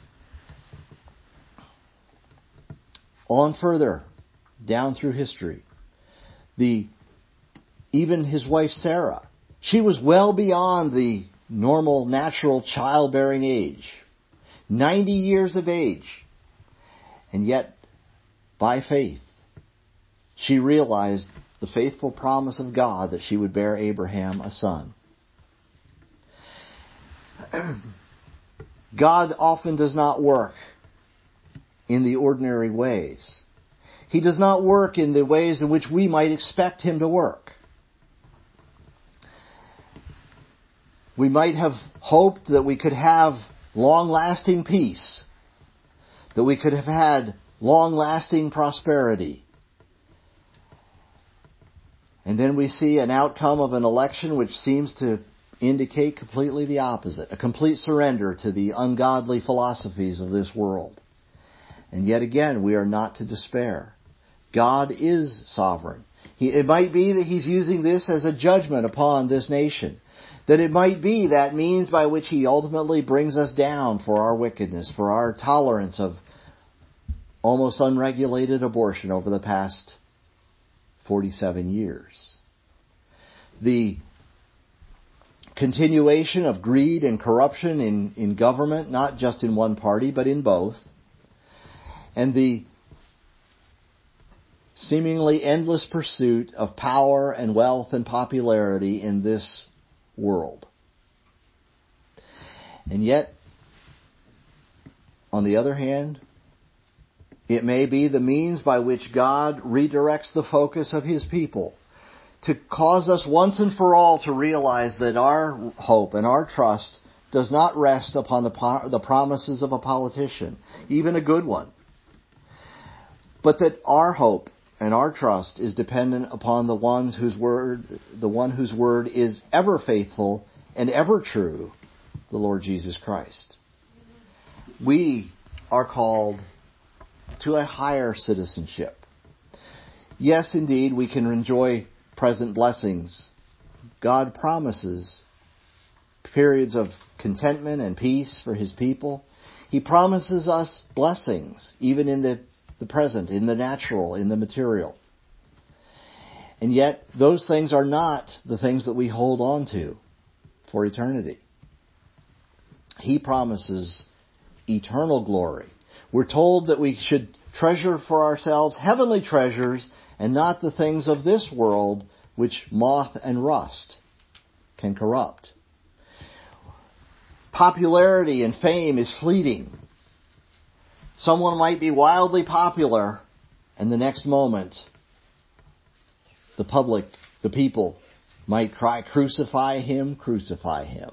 on further, down through history, the even his wife Sarah, she was well beyond the normal, natural childbearing age. ninety years of age. And yet, by faith, she realized the faithful promise of God that she would bear Abraham a son. God often does not work in the ordinary ways. He does not work in the ways in which we might expect Him to work. We might have hoped that we could have long-lasting peace, that we could have had long-lasting prosperity. And then we see an outcome of an election which seems to indicate completely the opposite, a complete surrender to the ungodly philosophies of this world. And yet again, we are not to despair. God is sovereign. He, it might be that He's using this as a judgment upon this nation. That it might be that means by which He ultimately brings us down for our wickedness, for our tolerance of almost unregulated abortion over the past forty-seven years. The continuation of greed and corruption in, in government, not just in one party, but in both. And the seemingly endless pursuit of power and wealth and popularity in this world. And yet, on the other hand, it may be the means by which God redirects the focus of His people to cause us once and for all to realize that our hope and our trust does not rest upon the, po- the promises of a politician, even a good one, but that our hope and our trust is dependent upon the ones whose word, the one whose word is ever faithful and ever true, the Lord Jesus Christ. We are called to a higher citizenship. Yes, indeed, we can enjoy present blessings. God promises periods of contentment and peace for His people. He promises us blessings, even in the, the present, in the natural, in the material. And yet, those things are not the things that we hold on to for eternity. He promises eternal glory. We're told that we should treasure for ourselves heavenly treasures and not the things of this world which moth and rust can corrupt. Popularity and fame is fleeting. Someone might be wildly popular, and the next moment, the public, the people, might cry, "Crucify him, crucify him."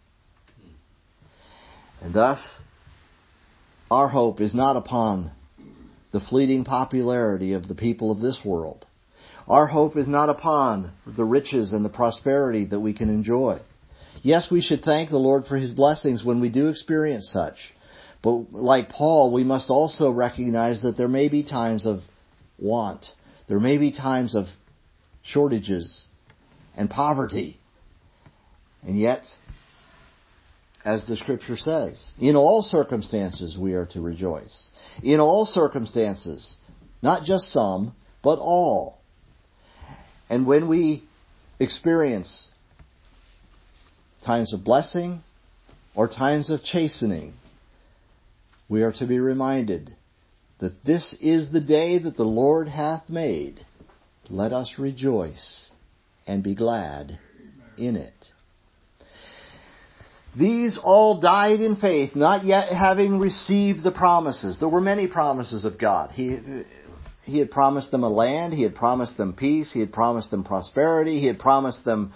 And thus, our hope is not upon the fleeting popularity of the people of this world. Our hope is not upon the riches and the prosperity that we can enjoy. Yes, we should thank the Lord for His blessings when we do experience such. But like Paul, we must also recognize that there may be times of want. There may be times of shortages and poverty. And yet, as the Scripture says, in all circumstances we are to rejoice. In all circumstances, not just some, but all. And when we experience times of blessing or times of chastening, we are to be reminded that this is the day that the Lord hath made. Let us rejoice and be glad in it. These all died in faith, not yet having received the promises. There were many promises of God. He, he had promised them a land. He had promised them peace. He had promised them prosperity. He had promised them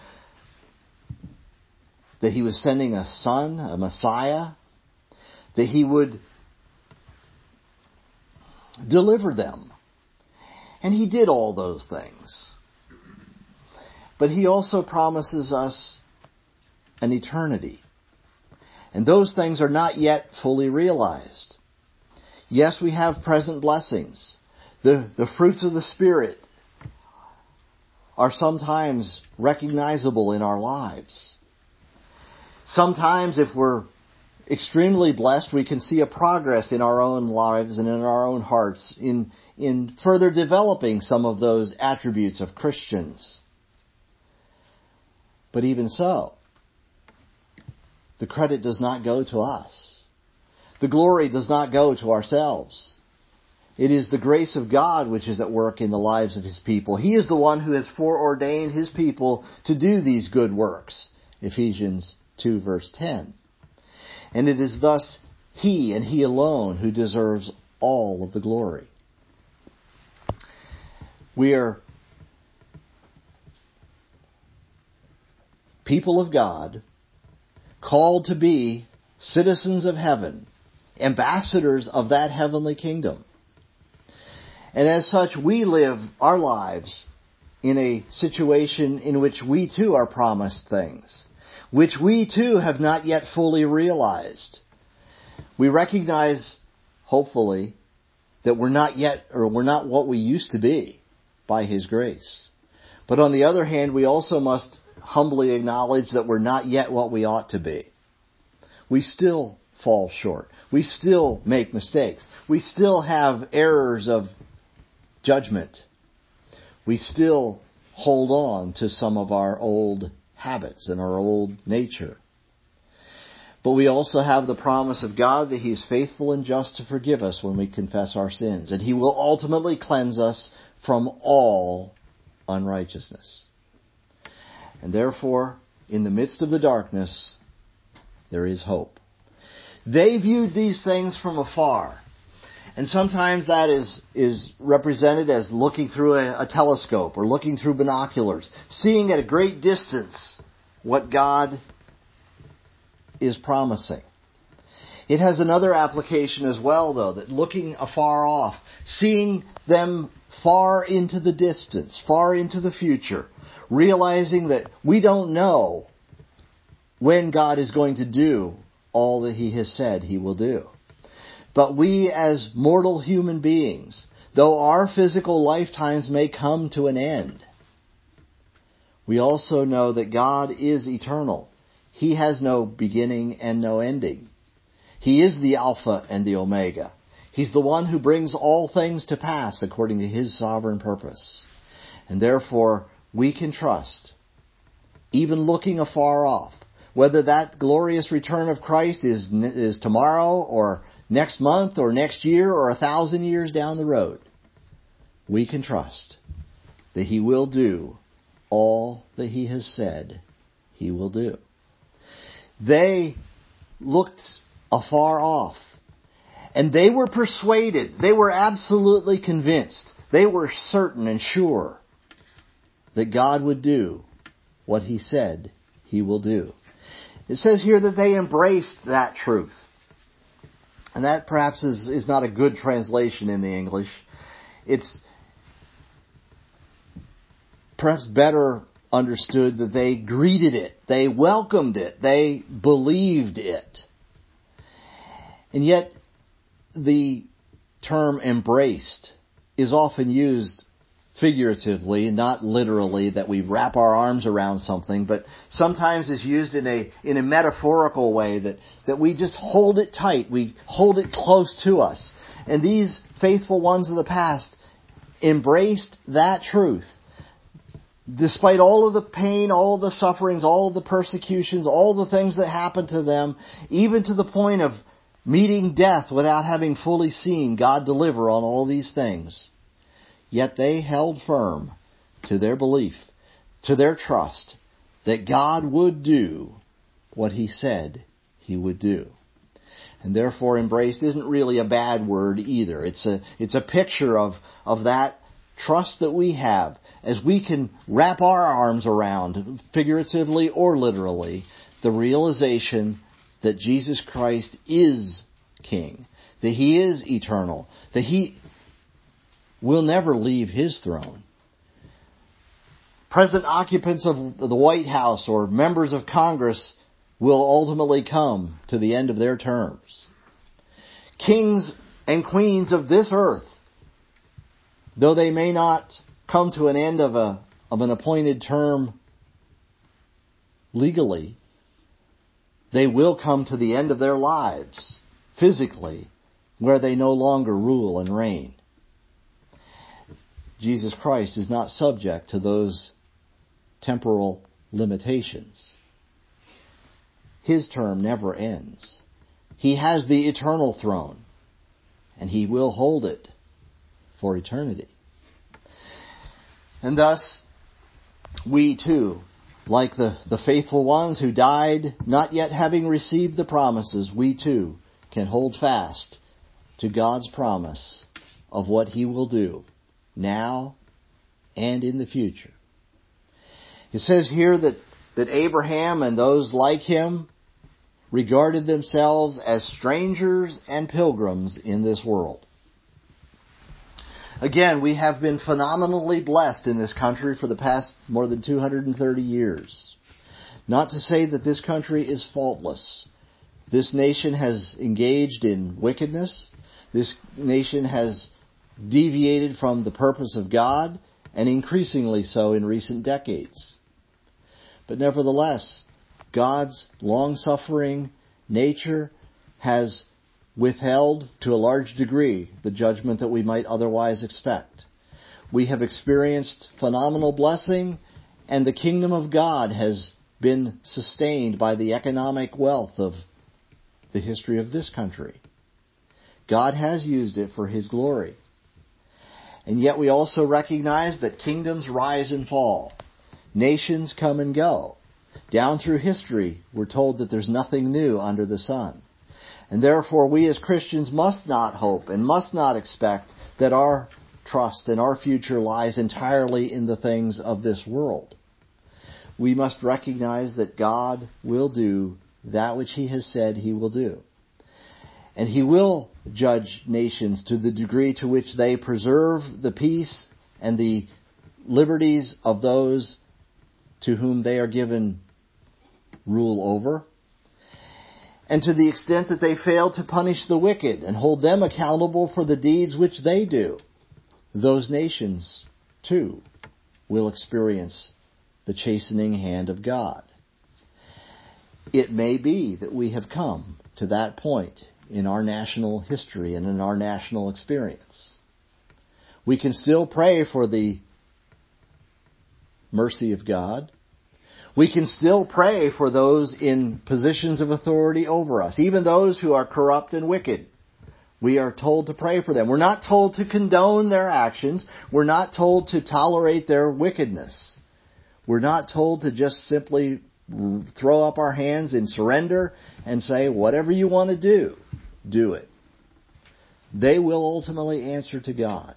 that He was sending a son, a Messiah, that He would deliver them. And He did all those things. But He also promises us an eternity. And those things are not yet fully realized. Yes, we have present blessings. The, the fruits of the Spirit are sometimes recognizable in our lives. Sometimes, if we're extremely blessed, we can see a progress in our own lives and in our own hearts in, in further developing some of those attributes of Christians. But even so, the credit does not go to us. The glory does not go to ourselves. It is the grace of God which is at work in the lives of His people. He is the one who has foreordained His people to do these good works. Ephesians two verse ten. And it is thus He and He alone who deserves all of the glory. We are people of God, called to be citizens of heaven, ambassadors of that heavenly kingdom. And as such, we live our lives in a situation in which we too are promised things, which we too have not yet fully realized. We recognize, hopefully, that we're not yet, or we're not what we used to be by His grace. But on the other hand, we also must humbly acknowledge that we're not yet what we ought to be. We still fall short. We still make mistakes. We still have errors of judgment. We still hold on to some of our old habits and our old nature. But we also have the promise of God that He is faithful and just to forgive us when we confess our sins. And He will ultimately cleanse us from all unrighteousness. And therefore, in the midst of the darkness, there is hope. They viewed these things from afar. And sometimes that is, is represented as looking through a, a telescope or looking through binoculars, seeing at a great distance what God is promising. It has another application as well, though, that looking afar off, seeing them far into the distance, far into the future, realizing that we don't know when God is going to do all that He has said He will do. But we as mortal human beings, though our physical lifetimes may come to an end, we also know that God is eternal. He has no beginning and no ending. He is the Alpha and the Omega. He's the one who brings all things to pass according to His sovereign purpose. And therefore, we can trust, even looking afar off, whether that glorious return of Christ is, is tomorrow or next month or next year or a thousand years down the road, we can trust that He will do all that He has said He will do. They looked afar off, and they were persuaded, they were absolutely convinced, they were certain and sure that God would do what He said He will do. It says here that they embraced that truth. And that perhaps is, is not a good translation in the English. It's perhaps better understood that they greeted it, they welcomed it, they believed it. And yet, the term embraced is often used figuratively, not literally, that we wrap our arms around something, but sometimes is used in a in a metaphorical way that, that we just hold it tight, we hold it close to us. And these faithful ones of the past embraced that truth. Despite all of the pain, all of the sufferings, all of the persecutions, all the things that happened to them, even to the point of meeting death without having fully seen God deliver on all these things. Yet they held firm to their belief, to their trust, that God would do what He said He would do. And therefore embraced isn't really a bad word either. It's a, it's a picture of, of that trust that we have as we can wrap our arms around, figuratively or literally, the realization that Jesus Christ is King, that He is eternal, that He will never leave His throne. Present occupants of the White House or members of Congress will ultimately come to the end of their terms. Kings and queens of this earth, though they may not come to an end of a of an appointed term legally, they will come to the end of their lives physically, where they no longer rule and reign. Jesus Christ is not subject to those temporal limitations. His term never ends. He has the eternal throne, and He will hold it for eternity. And thus, we too, like the, the faithful ones who died not yet having received the promises, we too can hold fast to God's promise of what He will do now and in the future. It says here that, that Abraham and those like him regarded themselves as strangers and pilgrims in this world. Again, we have been phenomenally blessed in this country for the past more than two hundred thirty years. Not to say that this country is faultless. This nation has engaged in wickedness. This nation has deviated from the purpose of God, and increasingly so in recent decades. But nevertheless, God's long-suffering nature has withheld to a large degree the judgment that we might otherwise expect. We have experienced phenomenal blessing, and the kingdom of God has been sustained by the economic wealth of the history of this country. God has used it for His glory. And yet we also recognize that kingdoms rise and fall. Nations come and go. Down through history, we're told that there's nothing new under the sun. And therefore we as Christians must not hope and must not expect that our trust and our future lies entirely in the things of this world. We must recognize that God will do that which He has said He will do. And He will judge nations to the degree to which they preserve the peace and the liberties of those to whom they are given rule over, and to the extent that they fail to punish the wicked and hold them accountable for the deeds which they do. Those nations, too, will experience the chastening hand of God. It may be that we have come to that point in our national history and in our national experience. We can still pray for the mercy of God. We can still pray for those in positions of authority over us, even those who are corrupt and wicked. We are told to pray for them. We're not told to condone their actions. We're not told to tolerate their wickedness. We're not told to just simply throw up our hands in surrender and say, whatever you want to do, do it. They will ultimately answer to God.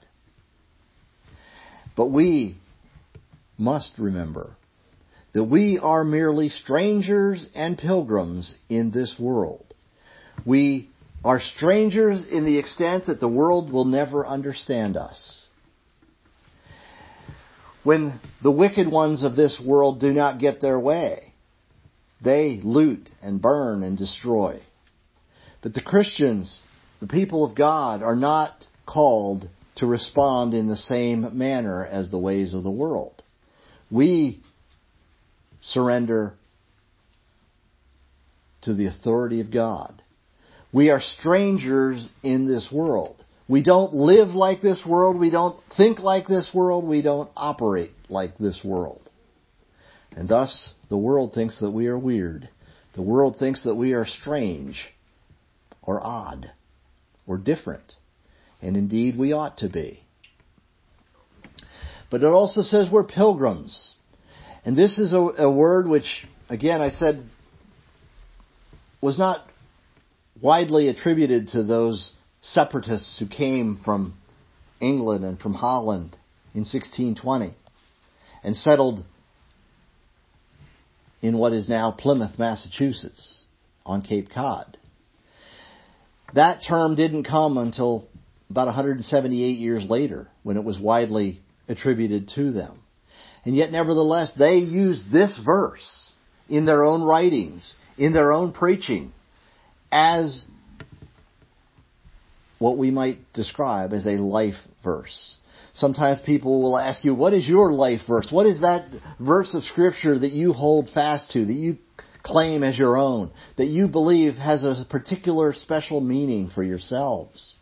But we must remember that we are merely strangers and pilgrims in this world. We are strangers in the extent that the world will never understand us. When the wicked ones of this world do not get their way, they loot and burn and destroy. But the Christians, the people of God, are not called to respond in the same manner as the ways of the world. We surrender to the authority of God. We are strangers in this world. We don't live like this world. We don't think like this world. We don't operate like this world. And thus, the world thinks that we are weird. The world thinks that we are strange or odd or different. And indeed, we ought to be. But it also says we're pilgrims. And this is a, a word which, again, I said, was not widely attributed to those separatists who came from England and from Holland in sixteen twenty and settled in what is now Plymouth, Massachusetts, on Cape Cod. That term didn't come until about one hundred seventy-eight years later, when it was widely attributed to them. And yet, nevertheless, they used this verse in their own writings, in their own preaching, as what we might describe as a life verse. Sometimes people will ask you, what is your life verse? What is that verse of Scripture that you hold fast to, that you claim as your own, that you believe has a particular special meaning for yourselves?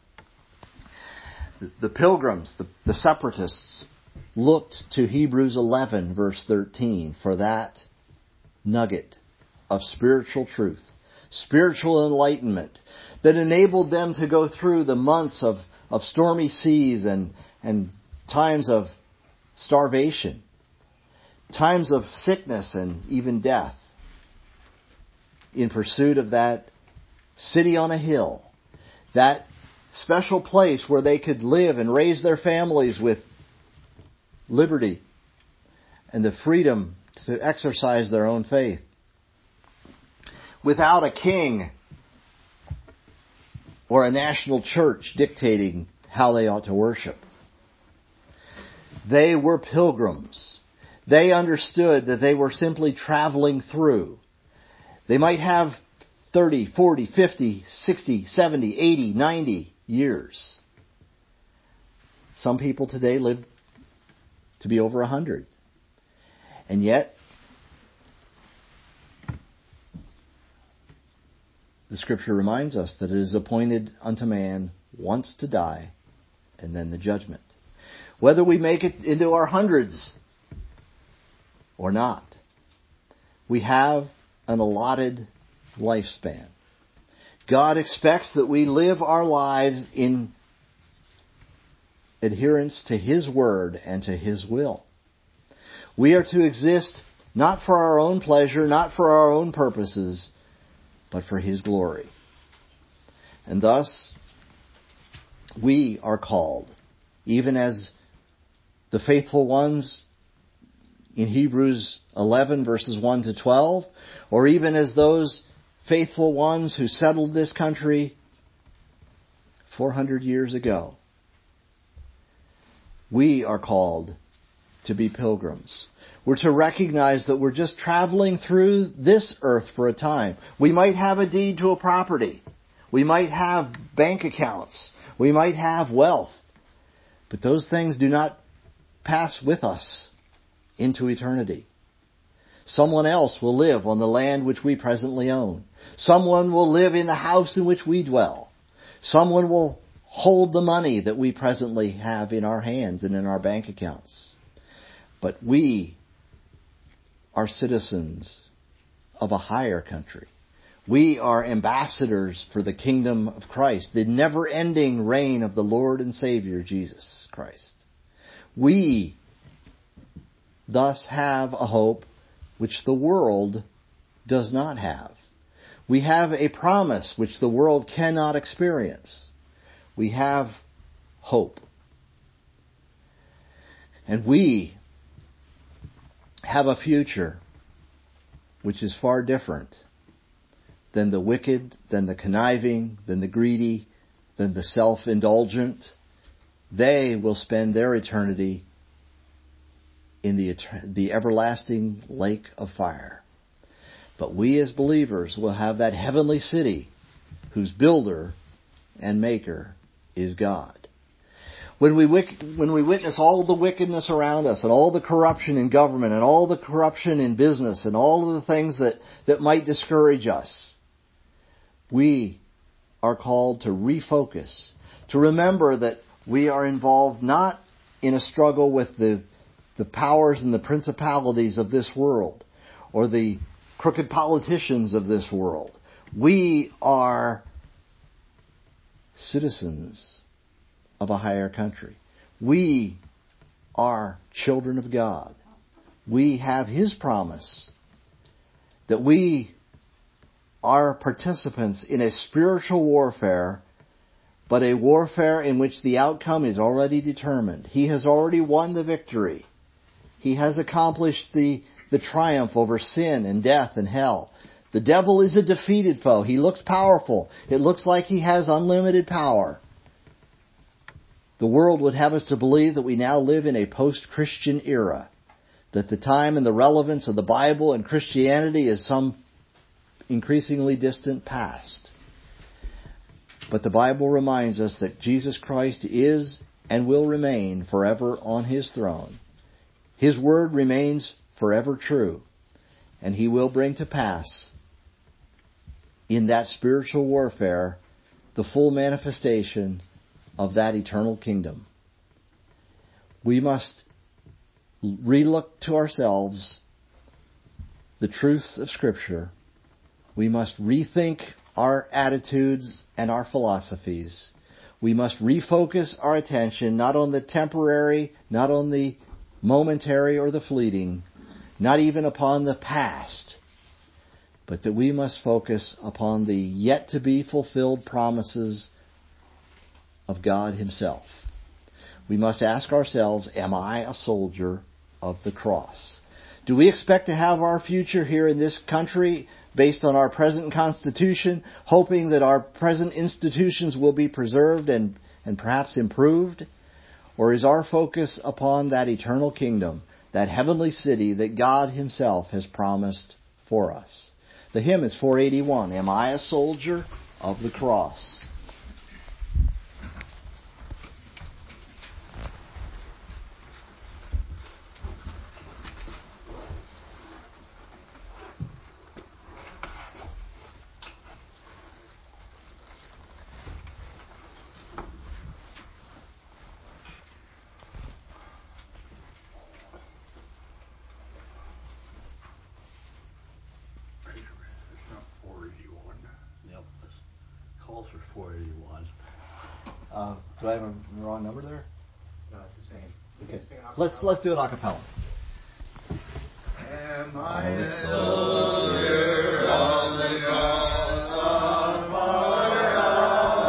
The pilgrims, the, the separatists, looked to Hebrews eleven, verse thirteen, for that nugget of spiritual truth, spiritual enlightenment, that enabled them to go through the months of, of stormy seas and, and times of starvation, times of sickness and even death, in pursuit of that city on a hill, that special place where they could live and raise their families with liberty and the freedom to exercise their own faith, without a king or a national church dictating how they ought to worship. They were pilgrims. They understood that they were simply traveling through. They might have thirty, forty, fifty, sixty, seventy, eighty, ninety years. Some people today live to be over a hundred. And yet, the Scripture reminds us that it is appointed unto man once to die, and then the judgment. Whether we make it into our hundreds or not, we have an allotted lifespan. God expects that we live our lives in adherence to His Word and to His will. We are to exist not for our own pleasure, not for our own purposes, but for His glory. And thus, we are called, even as the faithful ones in Hebrews eleven verses one to twelve, or even as those faithful ones who settled this country four hundred years ago. We are called to be pilgrims. We're to recognize that we're just traveling through this earth for a time. We might have a deed to a property. We might have bank accounts. We might have wealth. But those things do not pass with us into eternity. Someone else will live on the land which we presently own. Someone will live in the house in which we dwell. Someone will hold the money that we presently have in our hands and in our bank accounts. But we are citizens of a higher country. We are ambassadors for the kingdom of Christ, the never-ending reign of the Lord and Savior, Jesus Christ. We thus have a hope which the world does not have. We have a promise which the world cannot experience. We have hope. And we have a future which is far different than the wicked, than the conniving, than the greedy, than the self-indulgent. They will spend their eternity in the, the everlasting lake of fire. But we as believers will have that heavenly city whose builder and maker is God. When we, when we witness all the wickedness around us and all the corruption in government and all the corruption in business and all of the things that, that might discourage us, we are called to refocus, to remember that we are involved not in a struggle with the, the powers and the principalities of this world or the crooked politicians of this world. We are citizens of a higher country. We are children of God. We have His promise that we are participants in a spiritual warfare, but a warfare in which the outcome is already determined. He has already won the victory. He has accomplished the, the triumph over sin and death and hell. The devil is a defeated foe. He looks powerful. It looks like he has unlimited power. The world would have us to believe that we now live in a post-Christian era, that the time and the relevance of the Bible and Christianity is some increasingly distant past. But the Bible reminds us that Jesus Christ is and will remain forever on His throne. His word remains forever true, and He will bring to pass in that spiritual warfare the full manifestation of that eternal kingdom. We must relook to ourselves the truth of Scripture. We must rethink our attitudes and our philosophies. We must refocus our attention not on the temporary, not on the momentary or the fleeting, not even upon the past, but that we must focus upon the yet to be fulfilled promises of God Himself. We must ask ourselves, am I a soldier of the cross? Do we expect to have our future here in this country based on our present constitution, hoping that our present institutions will be preserved and, and perhaps improved? Or is our focus upon that eternal kingdom, that heavenly city that God Himself has promised for us? The hymn is four eighty-one, Am I a Soldier of the Cross? four eighty-one. Uh, do I have a wrong number there? No, it's the same. Okay. Let's let's do it a cappella. Am I a soldier of the cross of fire?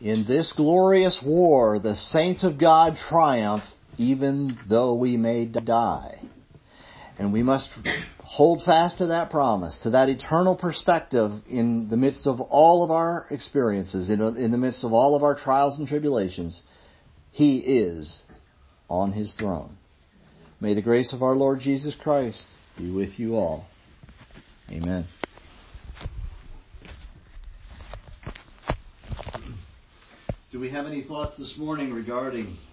in this glorious war, the saints of God triumph even though we may die. And we must hold fast to that promise, to that eternal perspective in the midst of all of our experiences, in, in the midst of all of our trials and tribulations. He is on His throne. May the grace of our Lord Jesus Christ be with you all. Amen. Do we have any thoughts this morning regarding